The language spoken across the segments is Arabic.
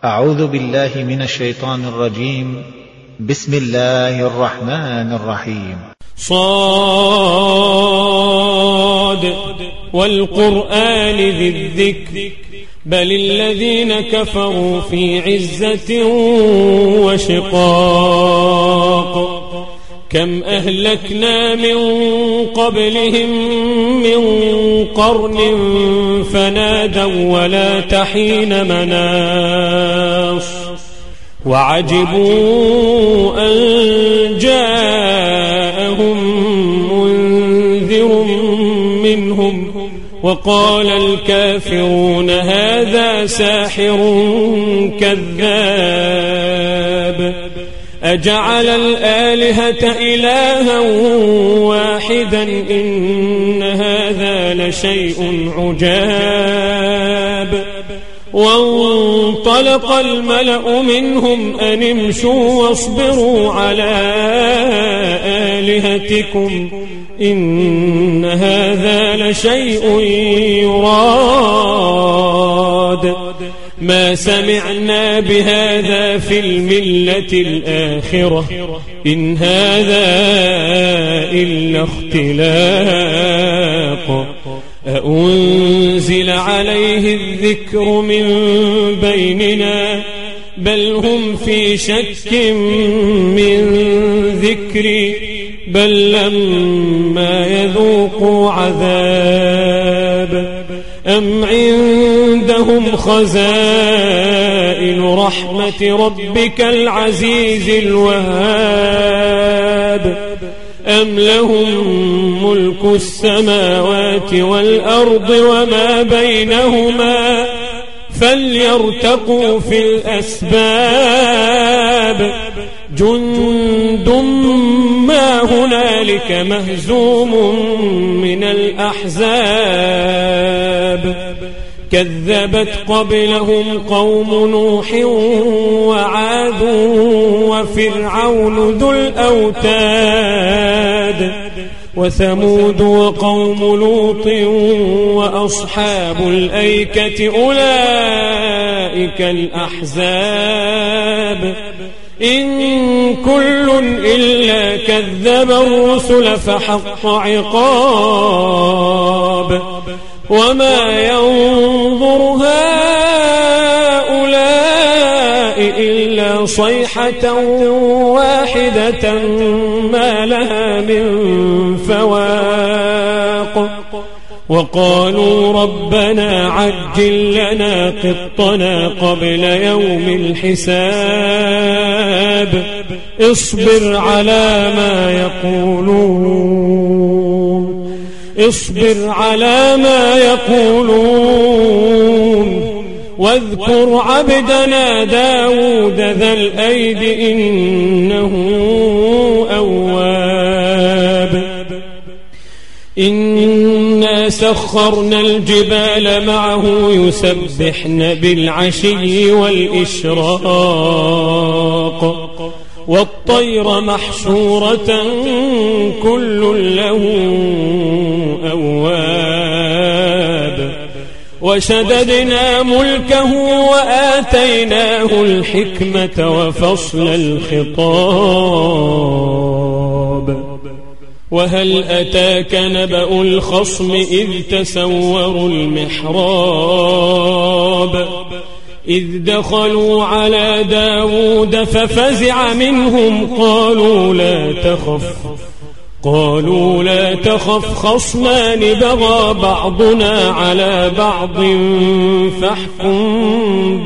أعوذ بالله من الشيطان الرجيم. بسم الله الرحمن الرحيم. صاد والقرآن ذي الذكر بل الذين كفروا في عزة وشقاق كم أهلكنا من قبلهم من قرن فنادوا ولا تحين مناص وعجبوا أن جاءهم منذر منهم وقال الكافرون هذا ساحر كذاب أجعل الآلهة إلها واحدا إن هذا لشيء عجاب وانطلق الملأ منهم أن امشوا واصبروا على آلهتكم إن هذا لشيء يراد ما سمعنا بهذا في الملة الآخرة إن هذا إلا اختلاق أأنزل عليه الذكر من بيننا بل هم في شك من ذكري بل لما يذوقوا عذاب أم عندهم خزائن رحمة ربك العزيز الوهاب أم لهم ملك السماوات والأرض وما بينهما فليرتقوا في الأسباب جند ما هنالك مهزوم من الأحزاب كذبت قبلهم قوم نوح وعاد وفرعون ذو الأوتاد وثمود وقوم لوط وأصحاب الأيكة أولئك الأحزاب إن كل إلا كذب الرسل فحق عقاب وما ينظر هؤلاء إلا صيحة واحدة ما لها من فواق وقالوا ربنا عجل لنا قطنا قبل يوم الحساب اصبر على ما يقولون واذكر عبدنا داود ذا الأيد إنه أواب إنا سخرنا الجبال معه يسبحن بالعشي والإشراق والطير محشورة كل له أواب وشددنا ملكه وآتيناه الحكمة وفصل الخطاب وهل أتاك نبأ الخصم إذ تسوروا المحراب إذ دخلوا على داود ففزع منهم قالوا لا تخف خصمان بغى بعضنا على بعض فاحكم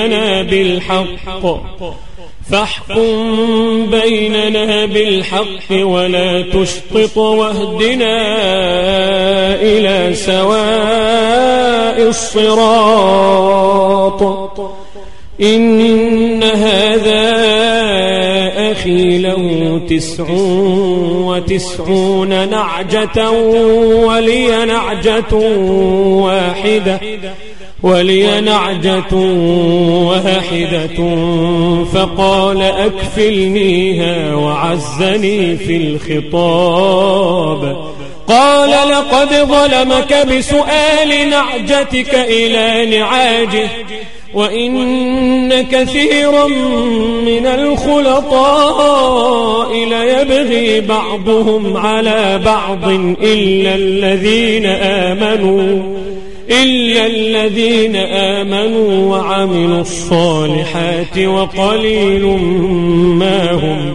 بيننا بالحق ولا تشطط واهدنا إلى سواء الصراط إن هذا أخي له 99 نعجة ولي نعجة واحدة فقال أكفلنيها وعزني في الخطاب قال لقد ظلمك بسؤال نعجتك إلى نعاجه وإن كثيرا من الخلطاء ليبغي بعضهم على بعض إلا الذين آمنوا وعملوا الصالحات وقليل ما هم.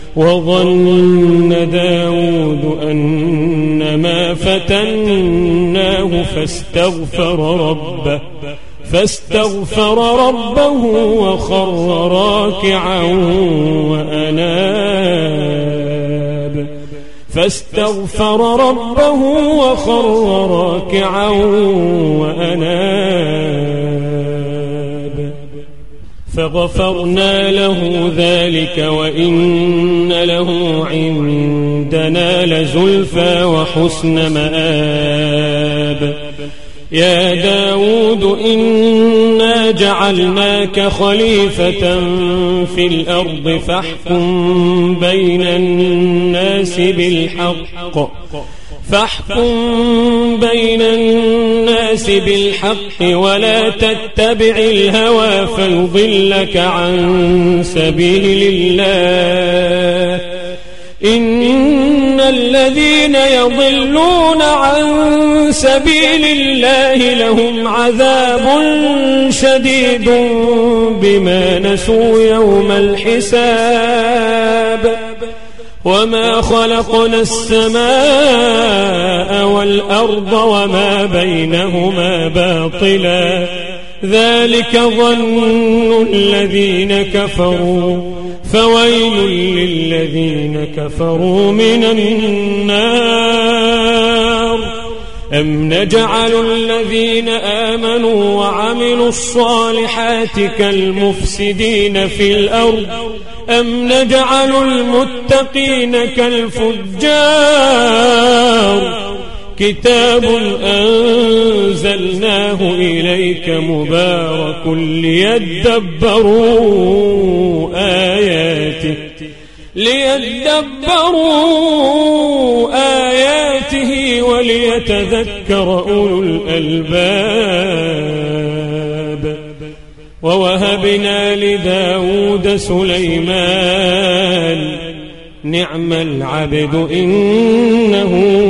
وظن داود أنما فتناه فاستغفر ربه وخر راكعا وأناب فغفرنا له ذلك وإن له عندنا لزلفى وحسن مآب. يا داود إنا جعلناك خليفة في الأرض فاحكم بين الناس بالحق ولا تتبع الهوى فيضلك عن سبيل الله. إن الذين يضلون عن سبيل الله لهم عذاب شديد بما نسوا يوم الحساب. وما خلقنا السماء والأرض وما بينهما باطلا ذلك ظن الذين كفروا فويل للذين كفروا من النار. أم نجعل الذين آمنوا وعملوا الصالحات كالمفسدين في الأرض أم نجعل المتقين كالفجار. كتاب أنزلناه إليك مبارك ليدبروا آياته وليتذكر أولو الألباب. ووهبنا لداود سليمان نعم العبد إنه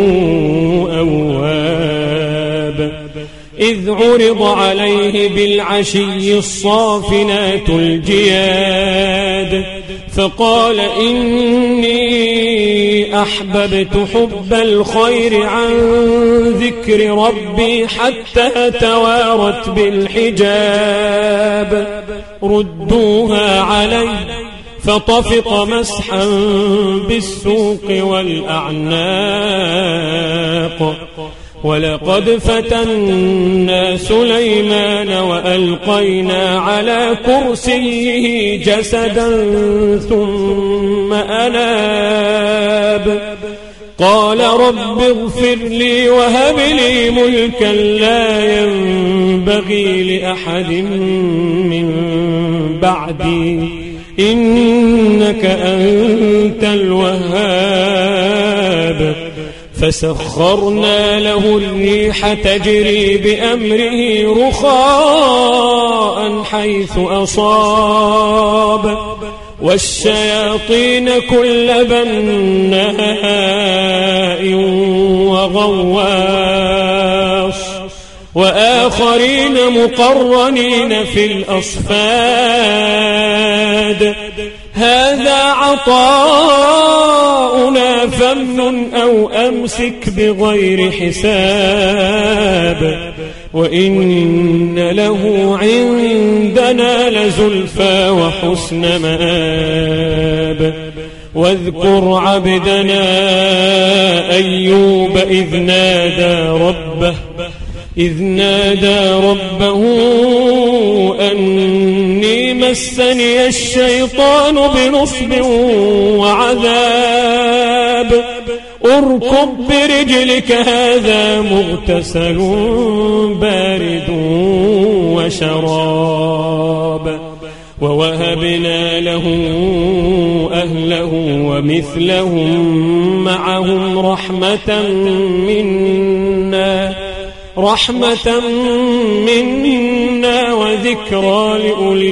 أواب. إذ عرض عليه بالعشي الصافنات الجياد فقال إني أحببت حب الخير عن ذكر ربي حتى توارت بالحجاب. ردوها علي فطفق مسحا بالسوق والأعناق. ولقد فتنا سليمان وألقينا على كرسيه جسدا ثم أناب. قال رب اغفر لي وهب لي ملكا لا ينبغي لأحد من بعدي إنك أنت الوهاب. فسخرنا له الريح تجري بأمره رخاء حيث أصاب والشياطين كل بناء وغواص وآخرين مقرنين في الأصفاد. هذا عطاؤنا فامنن أو أمسك بغير حساب. وإن له عندنا لزلفى وحسن مآب. واذكر عبدنا أيوب إذ نادى ربه أني مسني الشيطان بنصب وعذاب. اركض برجلك هذا مغتسل بارد وشراب. ووهبنا له أهله ومثلهم معهم رحمة منا رحمة منا وذكرى لأولي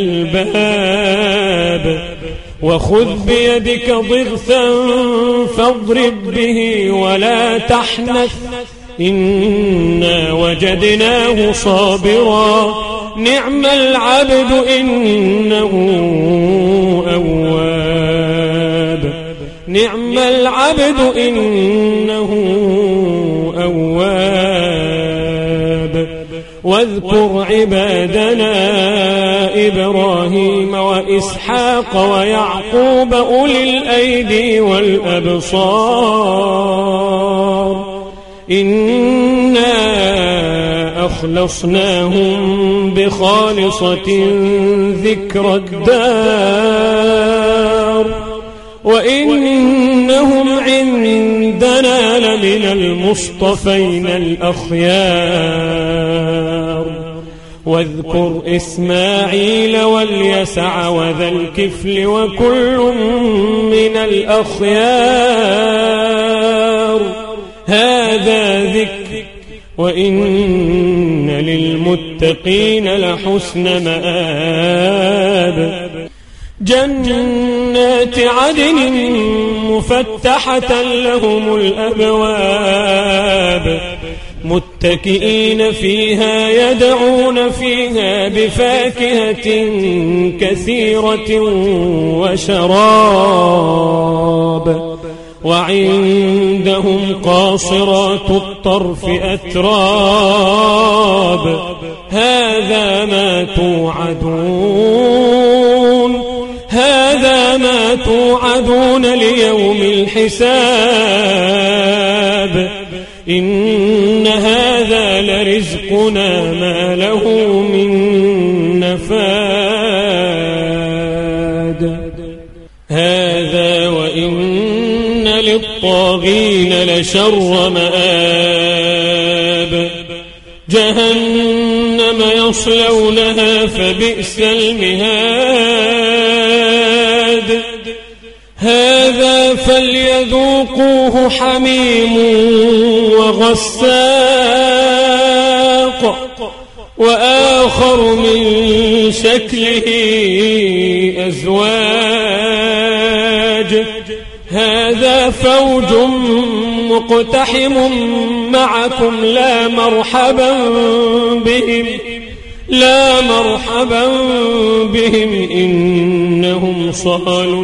الألباب وخذ بيدك ضغثا فاضرب به ولا تحنث إنا وجدناه صابرا نعم العبد إنه أواب نعم العبد إنه أواب واذكر عبادنا إبراهيم وإسحاق ويعقوب أولي الأيدي والأبصار إنا أخلصناهم بخالصة ذكر الدار وإنهم عندنا لمن المصطفين الأخيار واذكر إسماعيل واليسع وذا الكفل وكل من الأخيار هذا ذكر وإن للمتقين لحسن مآب جنات عدن مفتحة لهم الأبواب متكئين فيها يدعون فيها بفاكهة كثيرة وشراب وعندهم قاصرات الطرف أتراب هذا ما توعدون ليوم الحساب إن هذا لرزقنا ما له من نفاد هذا وإن للطاغين لشر مآب جهنم يصلونها فبئس المهاد هذا فليذوقوه حميم وغساق وآخر من شكله أزواج هذا فوج مقتحم معكم لا مرحبا بهم إنهم صالوا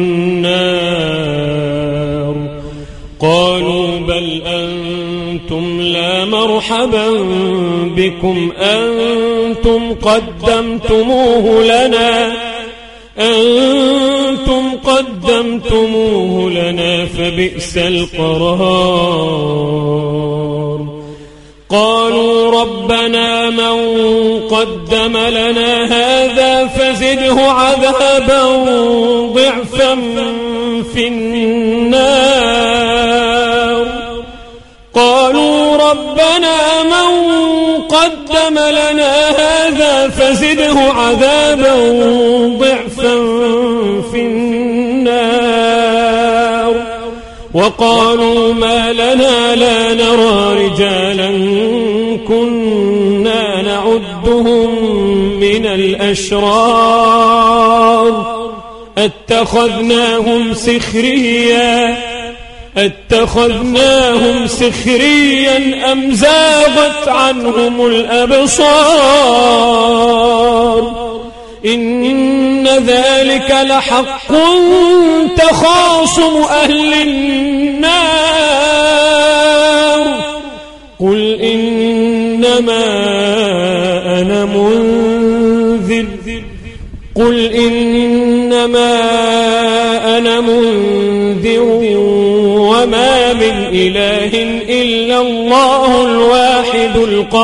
النار قالوا بل أنتم لا مرحبا بكم أنتم قدمتموه لنا فبئس القرار قالوا ربنا من قدم لنا هذا فزده عذابا ضعفا في النار قالوا ربنا من قدم لنا هذا فزده عذابا ضعفا في النار وقالوا ما لنا لا نرى رجالا كنا نعدهم من الأشرار اتخذناهم سخريا أم زاغت عنهم الأبصار إن ذلك لحق تخاصم أهل النار قل إنما أنا منذر وما من إله إلا الله الواحد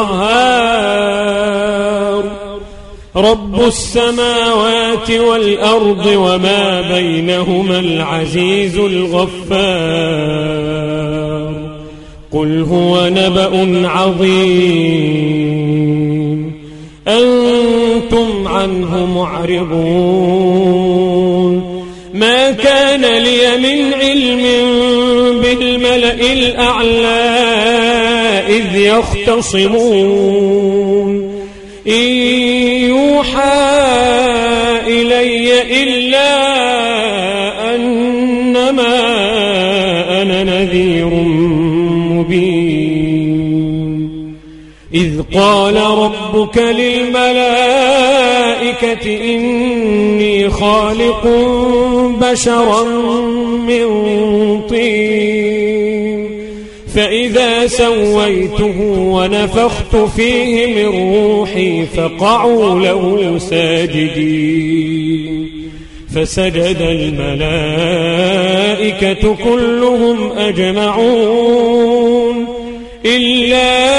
القهار رب السماوات والأرض وما بينهما العزيز الغفار قل هو نبأ عظيم أنتم عنه معرضون ما كان لي من علم بالملأ الأعلى إذ يختصمون إن يوحى إلي إلا أنما أنا نذير مبين إذ قال ربك للملائكة إني خالق بشرا من طين فإذا سويته ونفخت فيه من روحي فقعوا له ساجدين فسجد الملائكة كلهم أجمعون إلا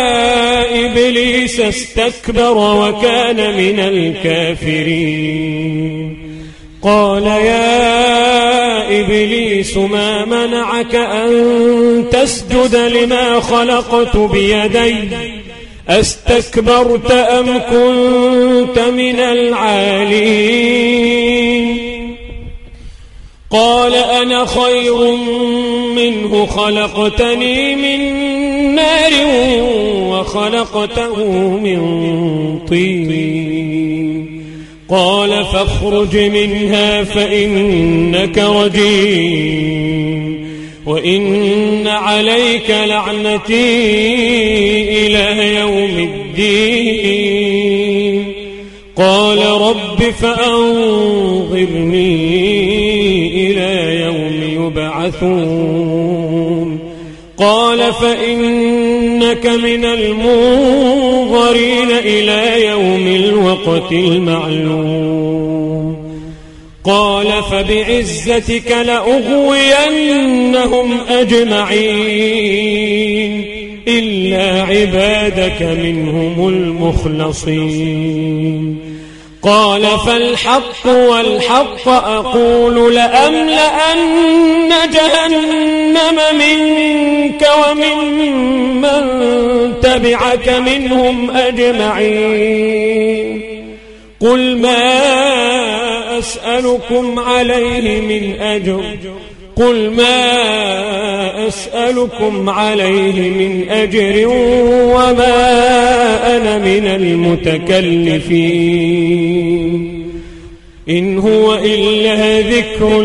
إبليس استكبر وكان من الكافرين قال يا إبليس ما منعك أن تسجد لما خلقت بيدي أستكبرت أم كنت من العالين قال أنا خير منه خلقتني من نار وخلقته من طين قال فاخرج منها فإنك رجيم وإن عليك لعنتي إلى يوم الدين قال رب فأنظرني إلى يوم يبعثون قال فإنك من المنظرين إلى يوم الوقت المعلوم قال فبعزتك لأغوينهم أجمعين إلا عبادك منهم المخلصين قال فالحق والحق أقول لأملأن جهنم منك ومن من تبعك منهم أجمعين قل ما أسألكم عليه من أجر وما أنا من المتكلفين إن هو إلا ذكر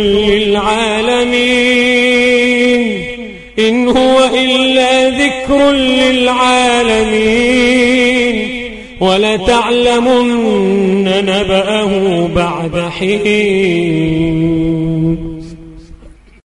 للعالمين ولتعلمن نبأه بعد حين